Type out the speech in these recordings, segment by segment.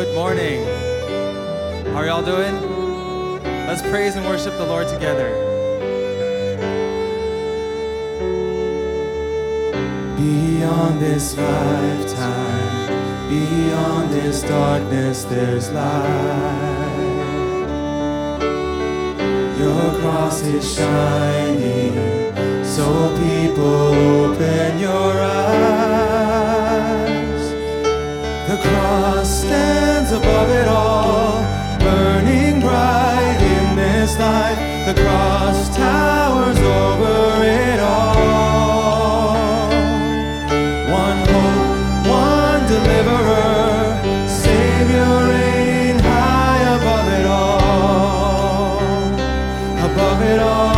Good morning. How are y'all doing? Let's praise and worship the Lord together. Beyond this lifetime, beyond this darkness, there's light. Your cross is shining, so people open your eyes. The cross stands above it all, burning bright in this life. The cross towers over it all. One hope, one deliverer, Savior reigning high above it all, above it all.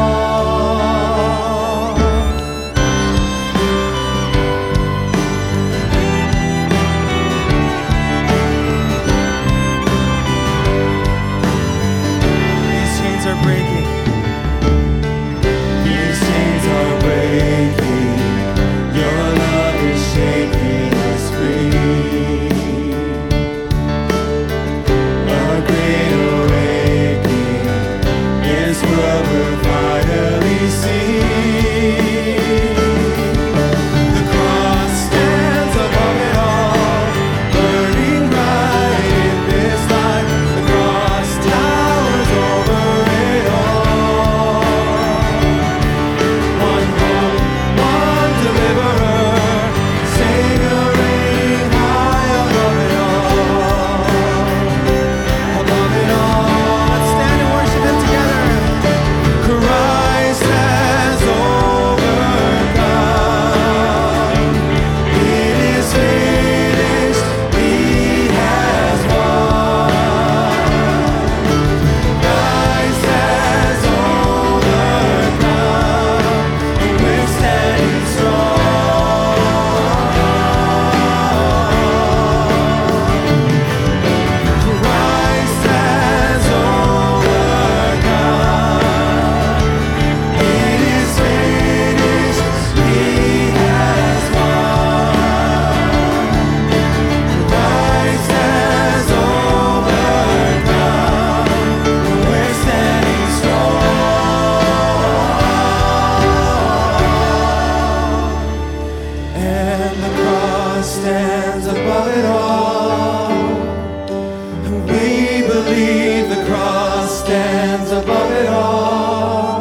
Stands above it all, and we believe the cross stands above it all.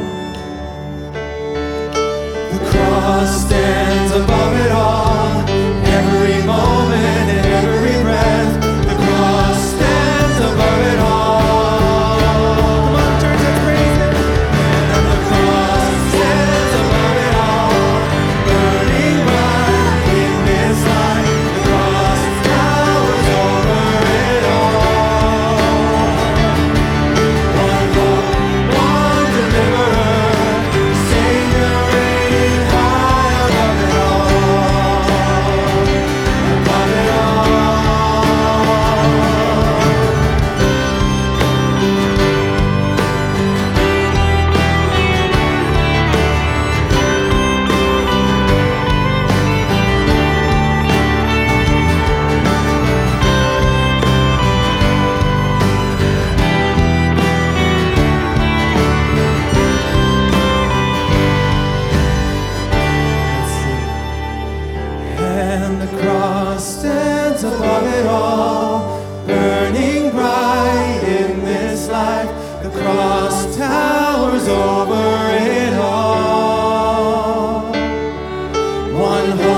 The cross stands above it all, every moment and every breath. The cross stands above it all. Come on, church, let's praise it. And the cross stands above it all, burning bright in this light. The cross towers over it all. One hope, one deliverer, Savior reigning high above it all, above it all. And the cross stands above it all, burning bright in this life. The cross towers over it all. One hope.